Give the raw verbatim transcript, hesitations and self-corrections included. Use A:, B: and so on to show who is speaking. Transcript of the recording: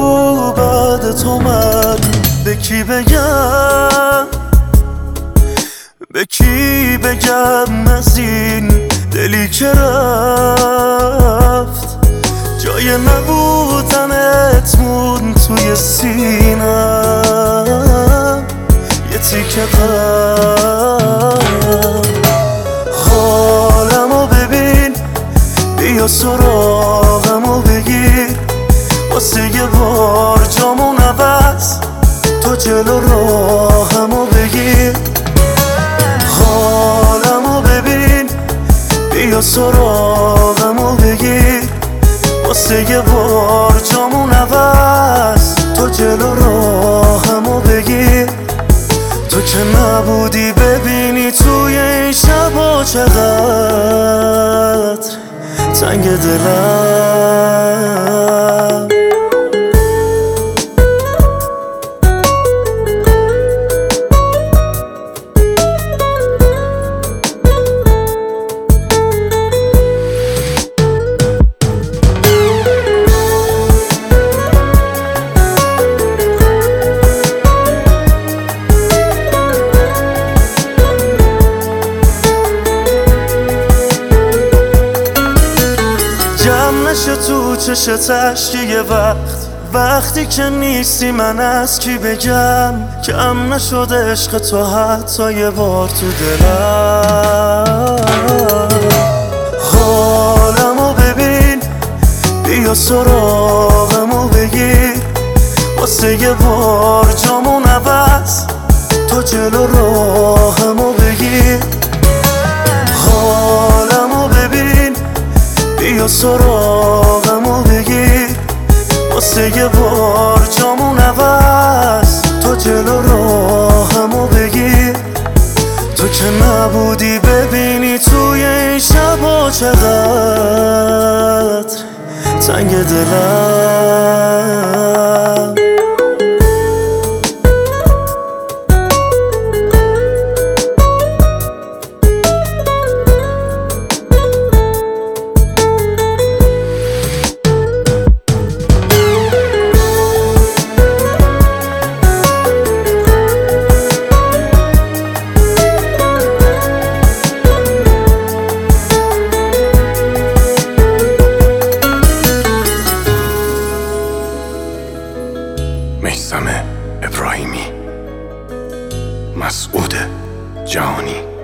A: بعد تو من به کی بگم، به کی بگم از این دلی که رفت، جای نبودنت مون توی سینم یه تیکه قلب. حالمو ببین، بیا سراغمو بگیر، واسه یه بار جامون عوض تو جلو راهمو بگیر. حالمو ببین، بیا سراغمو بگیر، واسه یه بار جامون عوض تو جلو راهمو بگیر. تو که نبودی ببینی توی این شبا چقدر تنگ دلم. جمع نشه تو چشت اشک یه وقت، وقتی که نیستی من از کی بگم. کم نشده عشق تو حتی یه بار تو دلم. حالمو ببین، بیا سراغمو بگیر، واسه یه بار جامون عوض تو جلو راهمو بگیر. حالمو ببین، بیا سراغمو بگیر، واسه یه بار جامون عوض تو جلو راهمو بگیر. تو که نبودی ببینی توی این شبا چقدر تنگ دلم.
B: میثم ابراهیمی، مسعود جهانی.